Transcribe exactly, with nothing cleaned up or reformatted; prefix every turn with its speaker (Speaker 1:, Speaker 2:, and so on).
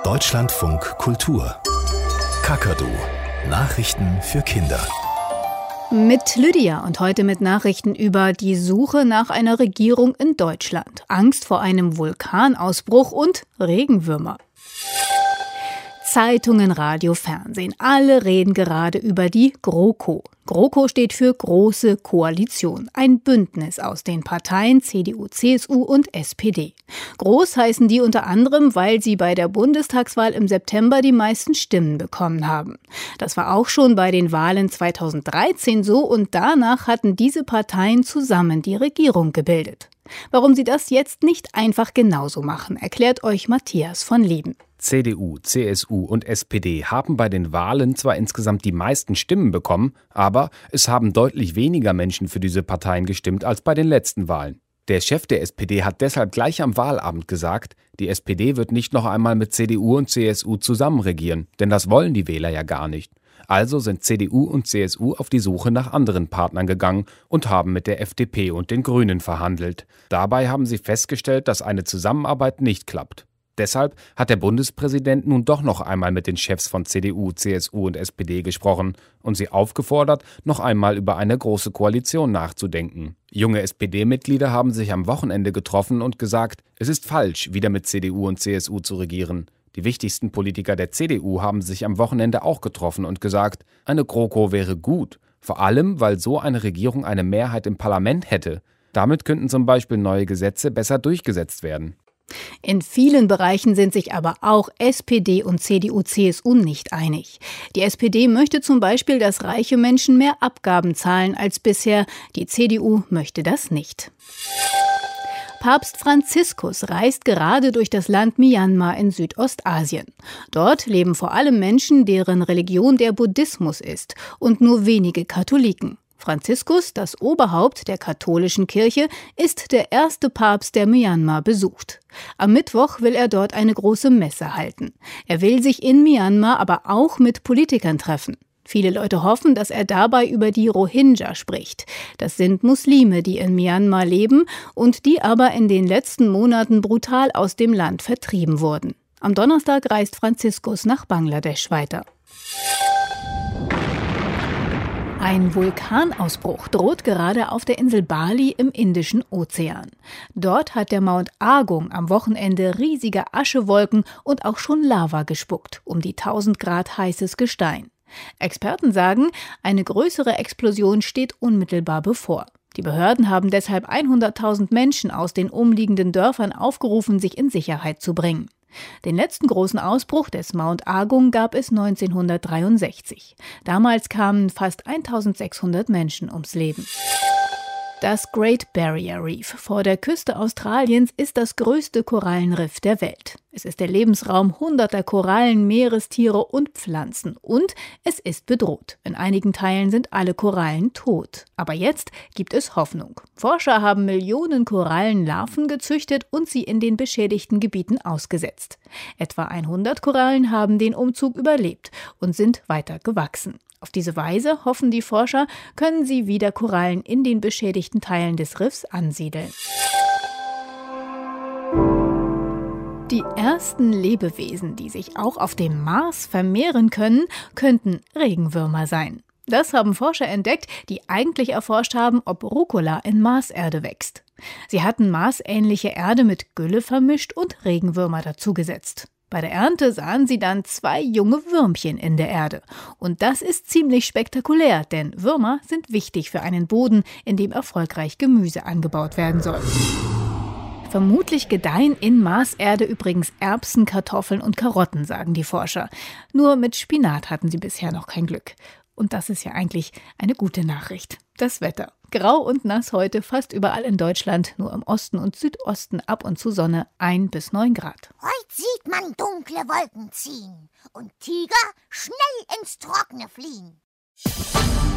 Speaker 1: Deutschlandfunk Kultur. Kakadu. Nachrichten für Kinder.
Speaker 2: Mit Lydia und heute mit Nachrichten über die Suche nach einer Regierung in Deutschland, Angst vor einem Vulkanausbruch und Regenwürmer. Zeitungen, Radio, Fernsehen, alle reden gerade über die GroKo. GroKo steht für Große Koalition, ein Bündnis aus den Parteien C D U, C S U und S P D. Groß heißen die unter anderem, weil sie bei der Bundestagswahl im September die meisten Stimmen bekommen haben. Das war auch schon bei den Wahlen zweitausenddreizehn so und danach hatten diese Parteien zusammen die Regierung gebildet. Warum sie das jetzt nicht einfach genauso machen, erklärt euch Matthias von Lieben.
Speaker 3: C D U, C S U und S P D haben bei den Wahlen zwar insgesamt die meisten Stimmen bekommen, aber es haben deutlich weniger Menschen für diese Parteien gestimmt als bei den letzten Wahlen. Der Chef der S P D hat deshalb gleich am Wahlabend gesagt, die S P D wird nicht noch einmal mit C D U und C S U zusammen regieren, denn das wollen die Wähler ja gar nicht. Also sind C D U und C S U auf die Suche nach anderen Partnern gegangen und haben mit der F D P und den Grünen verhandelt. Dabei haben sie festgestellt, dass eine Zusammenarbeit nicht klappt. Deshalb hat der Bundespräsident nun doch noch einmal mit den Chefs von C D U, C S U und S P D gesprochen und sie aufgefordert, noch einmal über eine große Koalition nachzudenken. Junge S P D-Mitglieder haben sich am Wochenende getroffen und gesagt, es ist falsch, wieder mit C D U und C S U zu regieren. Die wichtigsten Politiker der C D U haben sich am Wochenende auch getroffen und gesagt, eine GroKo wäre gut, vor allem, weil so eine Regierung eine Mehrheit im Parlament hätte. Damit könnten zum Beispiel neue Gesetze besser durchgesetzt werden.
Speaker 2: In vielen Bereichen sind sich aber auch S P D und C D U, C S U nicht einig. Die S P D möchte zum Beispiel, dass reiche Menschen mehr Abgaben zahlen als bisher. Die C D U möchte das nicht. Papst Franziskus reist gerade durch das Land Myanmar in Südostasien. Dort leben vor allem Menschen, deren Religion der Buddhismus ist und nur wenige Katholiken. Franziskus, das Oberhaupt der katholischen Kirche, ist der erste Papst, der Myanmar besucht. Am Mittwoch will er dort eine große Messe halten. Er will sich in Myanmar aber auch mit Politikern treffen. Viele Leute hoffen, dass er dabei über die Rohingya spricht. Das sind Muslime, die in Myanmar leben und die aber in den letzten Monaten brutal aus dem Land vertrieben wurden. Am Donnerstag reist Franziskus nach Bangladesch weiter. Ein Vulkanausbruch droht gerade auf der Insel Bali im Indischen Ozean. Dort hat der Mount Agung am Wochenende riesige Aschewolken und auch schon Lava gespuckt, um die tausend Grad heißes Gestein. Experten sagen, eine größere Explosion steht unmittelbar bevor. Die Behörden haben deshalb hunderttausend Menschen aus den umliegenden Dörfern aufgerufen, sich in Sicherheit zu bringen. Den letzten großen Ausbruch des Mount Agung gab es neunzehnhundertdreiundsechzig. Damals kamen fast eintausendsechshundert Menschen ums Leben. Das Great Barrier Reef vor der Küste Australiens ist das größte Korallenriff der Welt. Es ist der Lebensraum hunderter Korallen, Meerestiere und Pflanzen. Und es ist bedroht. In einigen Teilen sind alle Korallen tot. Aber jetzt gibt es Hoffnung. Forscher haben Millionen Korallenlarven gezüchtet und sie in den beschädigten Gebieten ausgesetzt. Etwa hundert Korallen haben den Umzug überlebt und sind weiter gewachsen. Auf diese Weise, hoffen die Forscher, können sie wieder Korallen in den beschädigten Teilen des Riffs ansiedeln. Die ersten Lebewesen, die sich auch auf dem Mars vermehren können, könnten Regenwürmer sein. Das haben Forscher entdeckt, die eigentlich erforscht haben, ob Rucola in Marserde wächst. Sie hatten marsähnliche Erde mit Gülle vermischt und Regenwürmer dazugesetzt. Bei der Ernte sahen sie dann zwei junge Würmchen in der Erde. Und das ist ziemlich spektakulär, denn Würmer sind wichtig für einen Boden, in dem erfolgreich Gemüse angebaut werden soll. Vermutlich gedeihen in Marserde übrigens Erbsen, Kartoffeln und Karotten, sagen die Forscher. Nur mit Spinat hatten sie bisher noch kein Glück. Und das ist ja eigentlich eine gute Nachricht. Das Wetter. Grau und nass heute fast überall in Deutschland, nur im Osten und Südosten ab und zu Sonne, ein bis neun Grad.
Speaker 4: Heute sieht man dunkle Wolken ziehen und Tiger schnell ins Trockene fliehen.